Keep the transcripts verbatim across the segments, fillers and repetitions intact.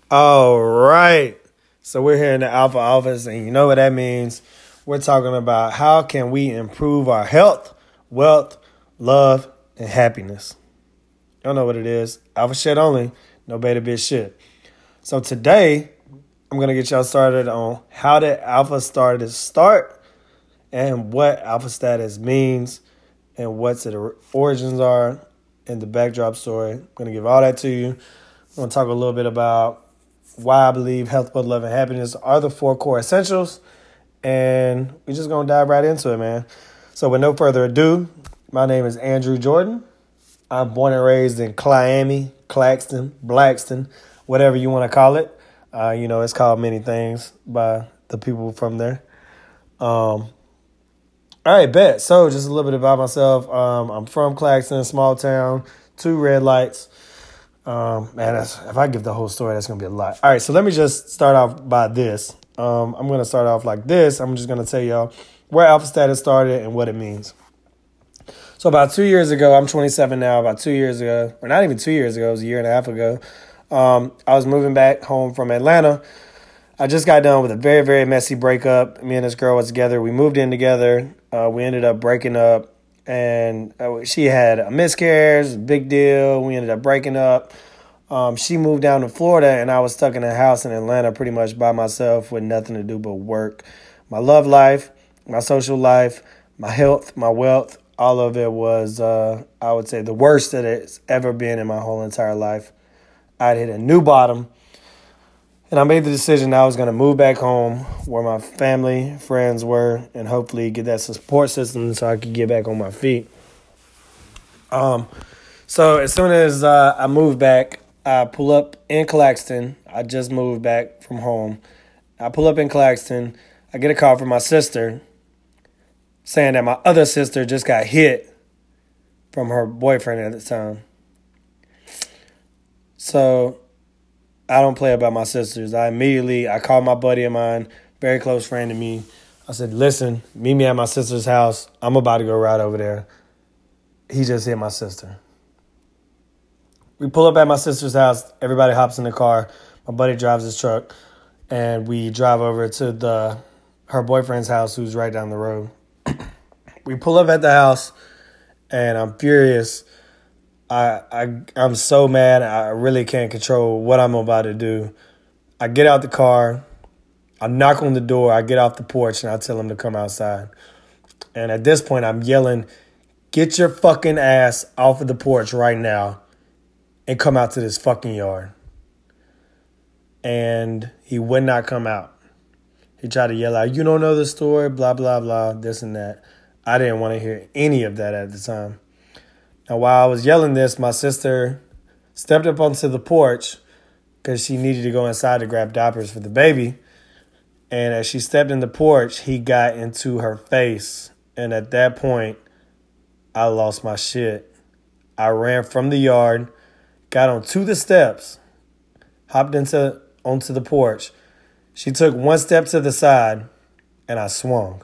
All right. So we're here in the Alpha office, and you know what that means. We're talking about how can we improve our health, wealth, love, and happiness. Y'all know what it is. Alpha shit only. No beta bitch shit. So today, I'm going to get y'all started on how did Alpha status start and what Alpha status means and what the origins are and the backdrop story. I'm going to give all that to you. I'm going to talk a little bit about why I believe health, wealth, love, and happiness are the four core essentials. And we're just going to dive right into it, man. So with no further ado, my name is Andrew Jordan. I'm born and raised in Miami, Claxton, Blackston, whatever you want to call it. Uh, you know, it's called many things by the people from there. Um, all right, bet. So just a little bit about myself. Um, I'm from Claxton, small town, two red lights. Um, man, that's, if I give the whole story, that's going to be a lot. All right, so let me just start off by this. Um, I'm going to start off like this. I'm just going to tell y'all where Alpha Status started and what it means. So about two years ago, I'm twenty-seven now, about two years ago, or not even two years ago, it was a year and a half ago, um, I was moving back home from Atlanta. I just got done with a very, very messy breakup. Me and this girl was together. We moved in together. Uh, we ended up breaking up. And she had a miscarriage, big deal. We ended up breaking up. Um, she moved down to Florida, and I was stuck in a house in Atlanta pretty much by myself with nothing to do but work. My love life, my social life, my health, my wealth, all of it was, uh, I would say, the worst that it's ever been in my whole entire life. I'd hit a new bottom. And I made the decision that I was going to move back home where my family, friends were, and hopefully get that support system so I could get back on my feet. Um, so as soon as uh, I moved back, I pull up in Claxton. I just moved back from home. I pull up in Claxton. I get a call from my sister saying that my other sister just got hit from her boyfriend at the time. So I don't play about my sisters. I immediately, I called my buddy of mine, very close friend to me. I said, listen, meet me at my sister's house. I'm about to go right over there. He just hit my sister. We pull up at my sister's house. Everybody hops in the car. My buddy drives his truck. And we drive over to the her boyfriend's house, who's right down the road. We pull up at the house, and I'm furious. I, I, I'm so mad, I really can't control what I'm about to do. I get out the car, I knock on the door, I get off the porch, and I tell him to come outside. And at this point, I'm yelling, get your fucking ass off of the porch right now and come out to this fucking yard. And he would not come out. He tried to yell out, you don't know the story, blah, blah, blah, this and that. I didn't want to hear any of that at the time. Now, while I was yelling this, my sister stepped up onto the porch because she needed to go inside to grab diapers for the baby. And as she stepped in the porch, he got into her face. And at that point, I lost my shit. I ran from the yard, got onto the steps, hopped into onto the porch. She took one step to the side, and I swung.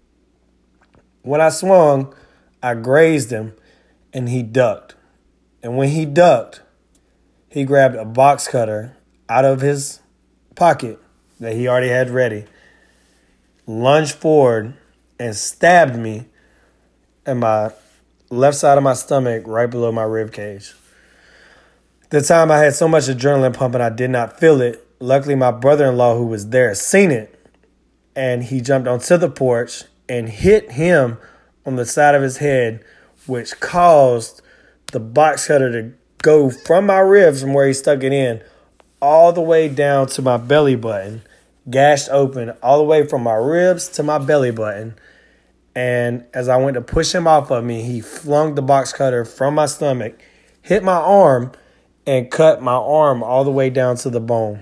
When I swung, I grazed him. And he ducked. And when he ducked, he grabbed a box cutter out of his pocket that he already had ready, lunged forward, and stabbed me in my left side of my stomach right below my rib cage. At the time, I had so much adrenaline pumping, I did not feel it. Luckily, my brother-in-law, who was there, seen it. And he jumped onto the porch and hit him on the side of his head, which caused the box cutter to go from my ribs, from where he stuck it in, all the way down to my belly button, gashed open all the way from my ribs to my belly button. And as I went to push him off of me, he flung the box cutter from my stomach, hit my arm, and cut my arm all the way down to the bone.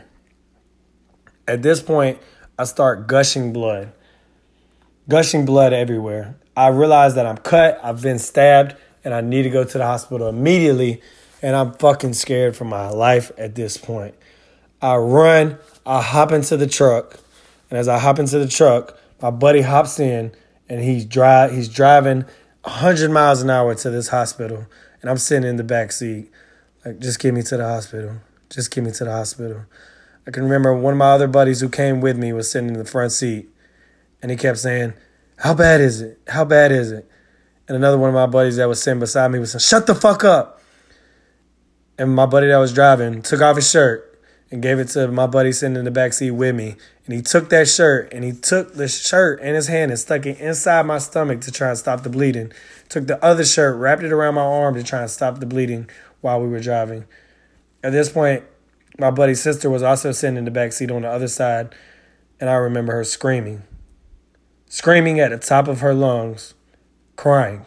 At this point, I start gushing blood. Gushing blood everywhere. I realize that I'm cut, I've been stabbed, and I need to go to the hospital immediately, and I'm fucking scared for my life at this point. I run, I hop into the truck, and as I hop into the truck, my buddy hops in, and he's, dri- he's driving one hundred miles an hour to this hospital, and I'm sitting in the back seat, like, just get me to the hospital, just get me to the hospital. I can remember one of my other buddies who came with me was sitting in the front seat, and he kept saying, "How bad is it? How bad is it?" And another one of my buddies that was sitting beside me was saying, "Shut the fuck up." And my buddy that was driving took off his shirt and gave it to my buddy sitting in the back seat with me. And he took that shirt, and he took the shirt in his hand and stuck it inside my stomach to try and stop the bleeding. Took the other shirt, wrapped it around my arm to try and stop the bleeding while we were driving. At this point, my buddy's sister was also sitting in the back seat on the other side, and I remember her screaming. Screaming at the top of her lungs, crying.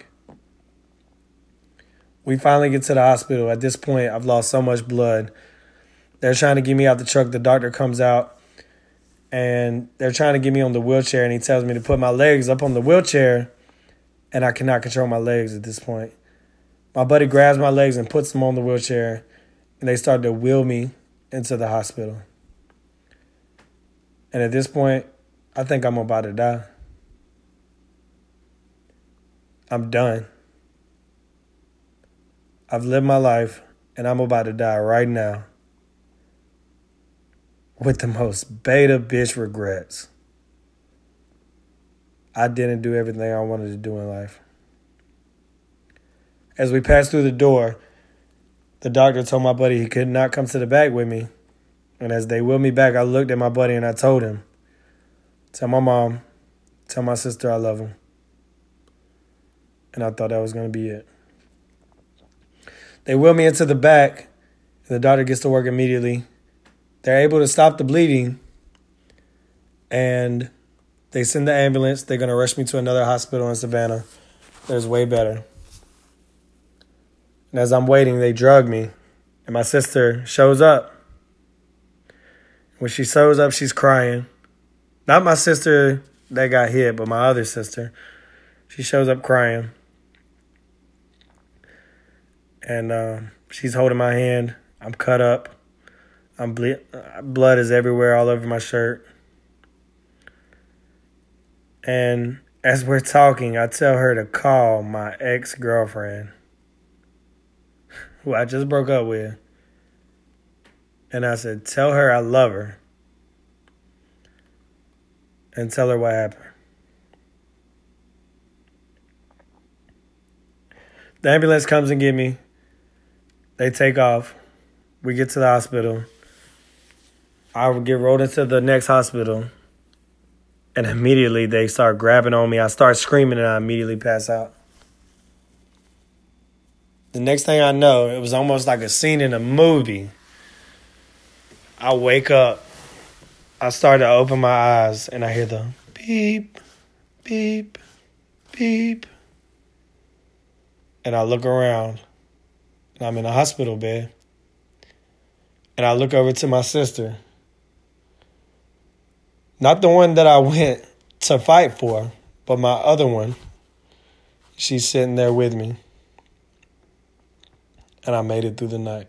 We finally get to the hospital. At this point, I've lost so much blood. They're trying to get me out the truck. The doctor comes out, and they're trying to get me on the wheelchair, and he tells me to put my legs up on the wheelchair, and I cannot control my legs at this point. My buddy grabs my legs and puts them on the wheelchair, and they start to wheel me into the hospital. And at this point, I think I'm about to die. I'm done. I've lived my life, and I'm about to die right now with the most beta bitch regrets. I didn't do everything I wanted to do in life. As we passed through the door, the doctor told my buddy he could not come to the back with me. And as they wheeled me back, I looked at my buddy and I told him, "Tell my mom, tell my sister I love them." And I thought that was going to be it. They wheeled me into the back, and the doctor gets to work immediately. They're able to stop the bleeding, and they send the ambulance. They're going to rush me to another hospital in Savannah that's way better. And as I'm waiting, they drug me, and my sister shows up. When she shows up, she's crying. Not my sister that got hit, but my other sister. She shows up crying. And uh, she's holding my hand. I'm cut up. I'm ble- blood is everywhere, all over my shirt. And as we're talking, I tell her to call my ex-girlfriend, who I just broke up with. And I said, tell her I love her. And tell her what happened. The ambulance comes and get me. They take off. We get to the hospital. I would get rolled into the next hospital. And immediately they start grabbing on me. I start screaming and I immediately pass out. The next thing I know, it was almost like a scene in a movie. I wake up. I start to open my eyes and I hear the beep, beep, beep. And I look around and I'm in a hospital bed. And I look over to my sister. Not the one that I went to fight for, but my other one. She's sitting there with me. And I made it through the night.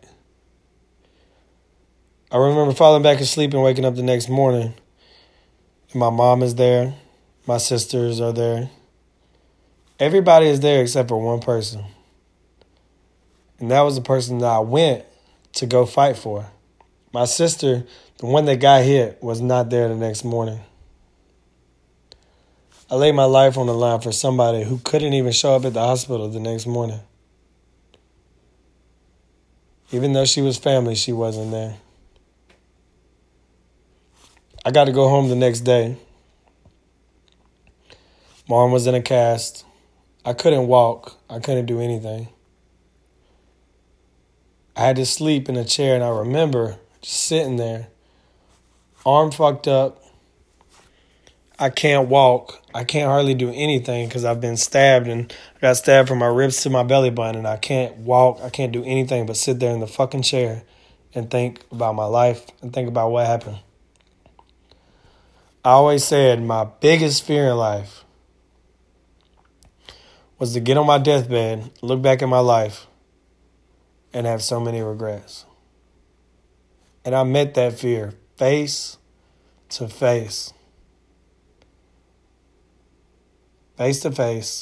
I remember falling back asleep and waking up the next morning. And my mom is there. My sisters are there. Everybody is there except for one person. And that was the person that I went to go fight for. My sister, the one that got hit, was not there the next morning. I laid my life on the line for somebody who couldn't even show up at the hospital the next morning. Even though she was family, she wasn't there. I got to go home the next day. Mom was in a cast. I couldn't walk. I couldn't do anything. I had to sleep in a chair, and I remember just sitting there, arm fucked up. I can't walk. I can't hardly do anything because I've been stabbed, and I got stabbed from my ribs to my belly button, and I can't walk. I can't do anything but sit there in the fucking chair and think about my life and think about what happened. I always said my biggest fear in life was to get on my deathbed, look back at my life, and have so many regrets. And I met that fear face to face. Face to face.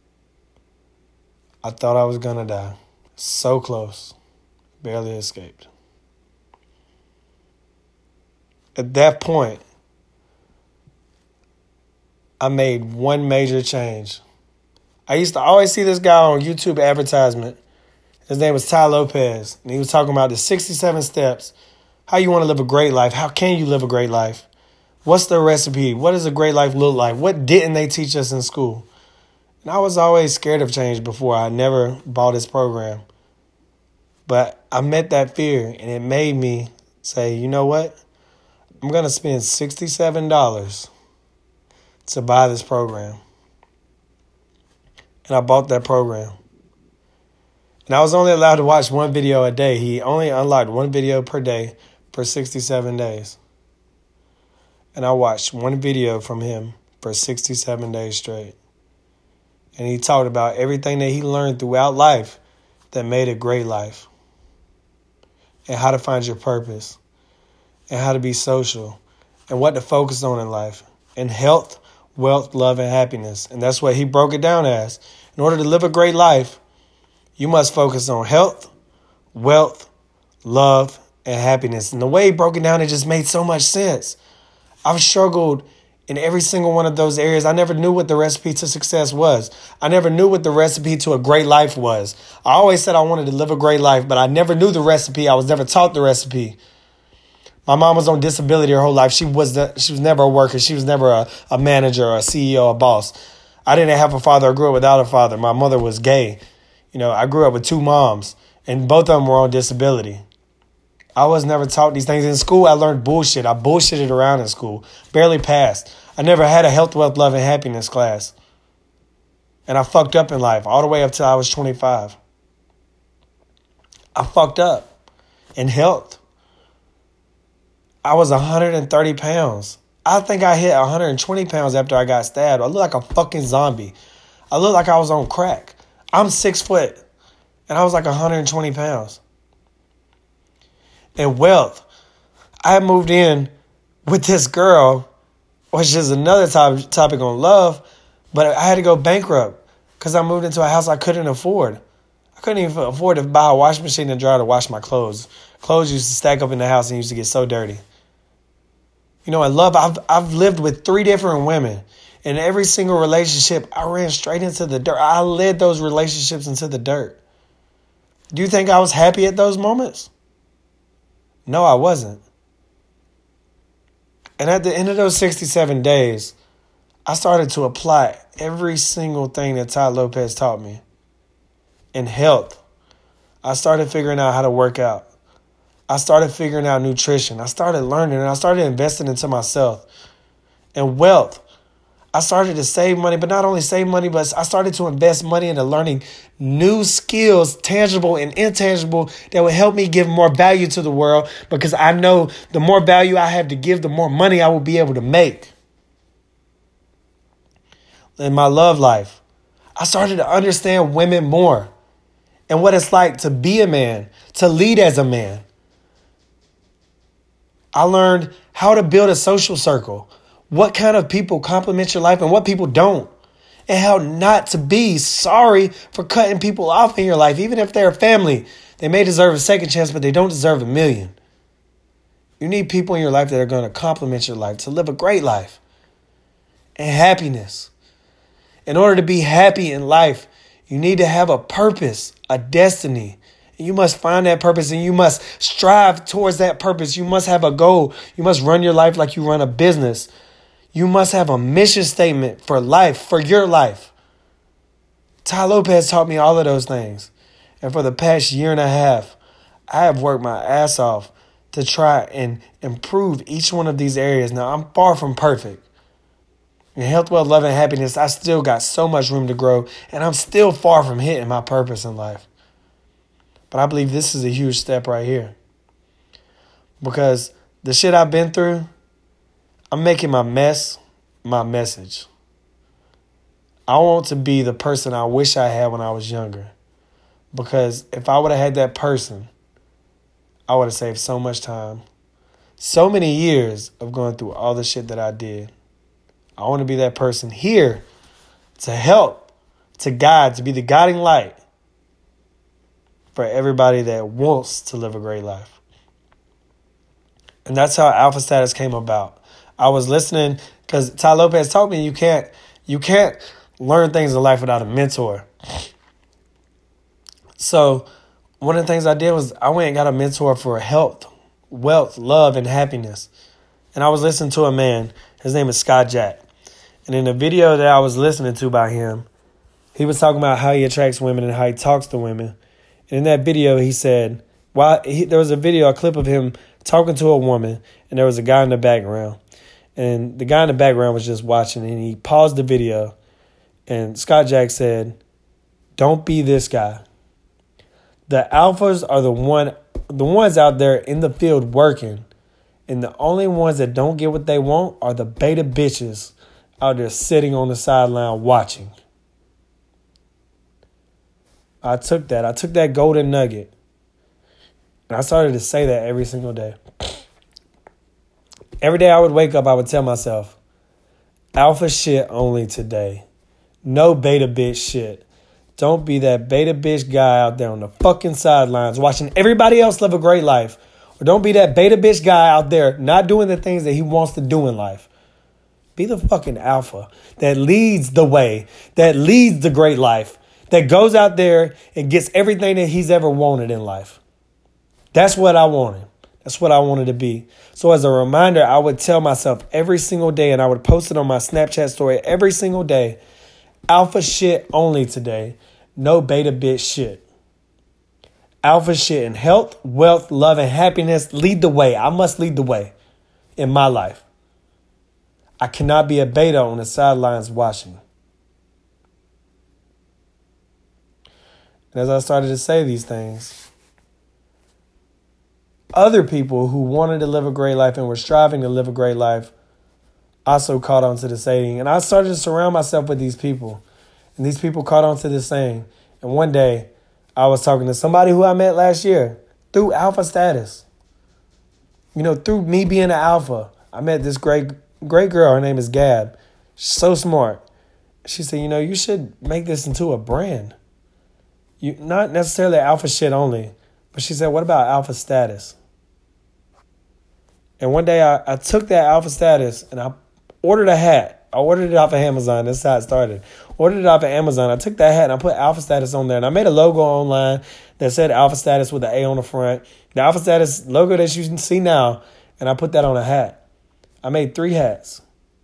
I thought I was going to die. So close. Barely escaped. At that point, I made one major change. I used to always see this guy on YouTube advertisement. His name was Tai Lopez, and he was talking about the sixty-seven steps, how you want to live a great life, how can you live a great life, what's the recipe, what does a great life look like, what didn't they teach us in school? And I was always scared of change before. I never bought his program. But I met that fear, and it made me say, you know what? I'm going to spend sixty-seven dollars to buy this program. And I bought that program. And I was only allowed to watch one video a day. He only unlocked one video per day for sixty-seven days. And I watched one video from him for sixty-seven days straight. And he talked about everything that he learned throughout life that made a great life. And how to find your purpose. And how to be social. And what to focus on in life. And health, wealth, love, and happiness. And that's what he broke it down as. In order to live a great life, you must focus on health, wealth, love, and happiness. And the way he broke it down, it just made so much sense. I've struggled in every single one of those areas. I never knew what the recipe to success was. I never knew what the recipe to a great life was. I always said I wanted to live a great life, but I never knew the recipe. I was never taught the recipe. My mom was on disability her whole life. She was the, she was never a worker. She was never a, a manager or a C E O or a boss. I didn't have a father. I grew up without a father. My mother was gay. You know, I grew up with two moms, and both of them were on disability. I was never taught these things. In school, I learned bullshit. I bullshitted around in school. Barely passed. I never had a health, wealth, love, and happiness class. And I fucked up in life all the way up till I was twenty-five. I fucked up in health. I was one hundred thirty pounds. I think I hit one hundred twenty pounds after I got stabbed. I looked like a fucking zombie. I looked like I was on crack. I'm six foot, and I was like one hundred twenty pounds. And wealth, I moved in with this girl, which is another top, topic on love, but I had to go bankrupt because I moved into a house I couldn't afford. I couldn't even afford to buy a washing machine and dryer to wash my clothes. Clothes used to stack up in the house and used to get so dirty. You know, I love, I've, I've lived with three different women. In every single relationship, I ran straight into the dirt. I led those relationships into the dirt. Do you think I was happy at those moments? No, I wasn't. And at the end of those sixty-seven days, I started to apply every single thing that Tai Lopez taught me. In health, I started figuring out how to work out. I started figuring out nutrition. I started learning, and I started investing into myself. And wealth, I started to save money, but not only save money, but I started to invest money into learning new skills, tangible and intangible, that would help me give more value to the world, because I know the more value I have to give, the more money I will be able to make. In my love life, I started to understand women more and what it's like to be a man, to lead as a man. I learned how to build a social circle. What kind of people complement your life and what people don't. And how not to be sorry for cutting people off in your life. Even if they're family, they may deserve a second chance, but they don't deserve a million. You need people in your life that are going to complement your life, to live a great life. And happiness. In order to be happy in life, you need to have a purpose, a destiny. And you must find that purpose, and you must strive towards that purpose. You must have a goal. You must run your life like you run a business. You must have a mission statement for life, for your life. Tai Lopez taught me all of those things. And for the past year and a half, I have worked my ass off to try and improve each one of these areas. Now, I'm far from perfect. In health, wealth, love, and happiness, I still got so much room to grow, and I'm still far from hitting my purpose in life. But I believe this is a huge step right here. Because the shit I've been through, I'm making my mess my message. I want to be the person I wish I had when I was younger. Because if I would have had that person, I would have saved so much time. So many years of going through all the shit that I did. I want to be that person here to help, to guide, to be the guiding light for everybody that wants to live a great life. And that's how Alpha Status came about. I was listening because Ty Lopez told me you can't you can't learn things in life without a mentor. So one of the things I did was I went and got a mentor for health, wealth, love, and happiness. And I was listening to a man. His name is Scott Jack. And in the video that I was listening to by him, he was talking about how he attracts women and how he talks to women. And in that video, he said, while he, there was a video, a clip of him talking to a woman, and there was a guy in the background. And the guy in the background was just watching, and he paused the video. And Scott Jack said, "Don't be this guy. The alphas are the one, the ones out there in the field working. And the only ones that don't get what they want are the beta bitches out there sitting on the sideline watching." I took that. I took that golden nugget. And I started to say that every single day. Every day I would wake up, I would tell myself, alpha shit only today. No beta bitch shit. Don't be that beta bitch guy out there on the fucking sidelines watching everybody else live a great life. Or don't be that beta bitch guy out there not doing the things that he wants to do in life. Be the fucking alpha that leads the way, that leads the great life, that goes out there and gets everything that he's ever wanted in life. That's what I wanted. That's what I wanted to be. So as a reminder, I would tell myself every single day, and I would post it on my Snapchat story every single day, alpha shit only today. No beta bitch shit. Alpha shit in health, wealth, love, and happiness. Lead the way. I must lead the way in my life. I cannot be a beta on the sidelines watching. And as I started to say these things, other people who wanted to live a great life and were striving to live a great life also caught on to the saying. And I started to surround myself with these people. And these people caught on to this saying. And one day, I was talking to somebody who I met last year through Alpha Status. You know, through me being an alpha, I met this great, great girl. Her name is Gab. She's so smart. She said, you know, you should make this into a brand. You not necessarily alpha shit only. But she said, what about Alpha Status? And one day I, I took that Alpha Status and I ordered a hat. I ordered it off of Amazon. That's how it started. Ordered it off of Amazon. I took that hat and I put Alpha Status on there. And I made a logo online that said Alpha Status with an A on the front. The Alpha Status logo that you can see now. And I put that on a hat. I made three hats.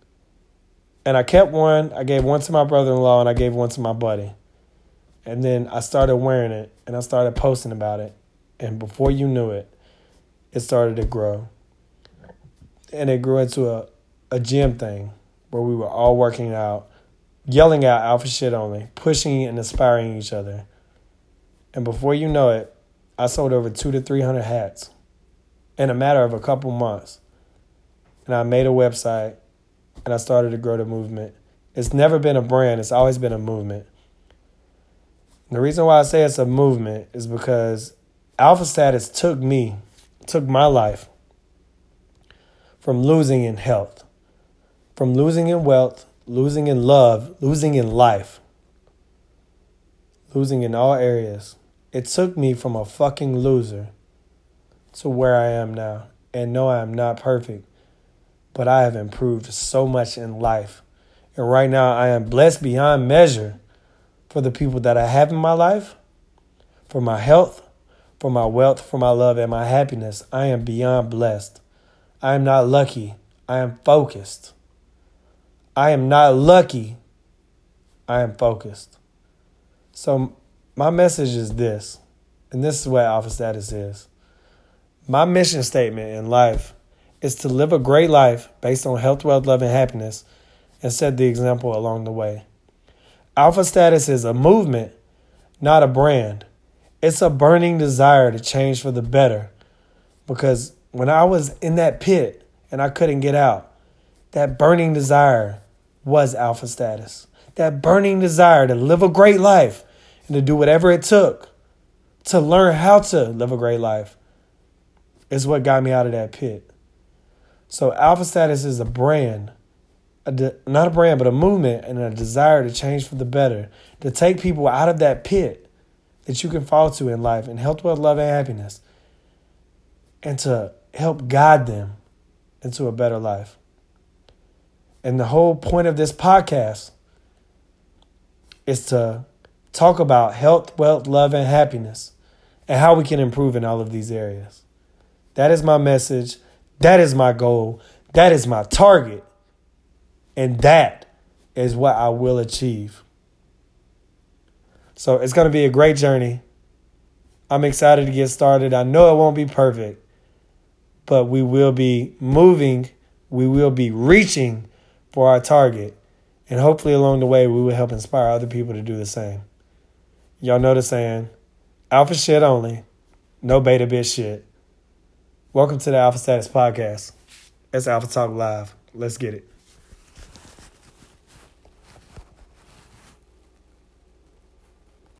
And I kept one. I gave one to my brother-in-law and I gave one to my buddy. And then I started wearing it and I started posting about it. And before you knew it, it started to grow. And it grew into a, a gym thing where we were all working out, yelling out alpha shit only, pushing and inspiring each other. And before you know it, I sold over two to three hundred hats in a matter of a couple months. And I made a website and I started to grow the movement. It's never been a brand. It's always been a movement. And the reason why I say it's a movement is because Alpha Status took me, took my life from losing in health, from losing in wealth, losing in love, losing in life, losing in all areas. It took me from a fucking loser to where I am now. And no, I am not perfect, but I have improved so much in life. And right now I am blessed beyond measure for the people that I have in my life, for my health, for my wealth, for my love, and my happiness. I am beyond blessed. I am not lucky. I am focused. I am not lucky. I am focused. So my message is this, and this is what Alpha Status is. My mission statement in life is to live a great life based on health, wealth, love, and happiness, and set the example along the way. Alpha Status is a movement, not a brand. It's a burning desire to change for the better. Because when I was in that pit and I couldn't get out, that burning desire was Alpha Status. That burning desire to live a great life and to do whatever it took to learn how to live a great life is what got me out of that pit. So Alpha Status is a brand, a de- not a brand, but a movement and a desire to change for the better, to take people out of that pit that you can fall to in life in health, wealth, love, and happiness, and to help guide them into a better life. And the whole point of this podcast is to talk about health, wealth, love, and happiness, and how we can improve in all of these areas. That is my message. That is my goal. That is my target. And that is what I will achieve. So it's going to be a great journey. I'm excited to get started. I know it won't be perfect, but we will be moving. We will be reaching for our target. And hopefully along the way, we will help inspire other people to do the same. Y'all know the saying, alpha shit only, no beta bitch shit. Welcome to the Alpha Status Podcast. It's Alpha Talk Live. Let's get it.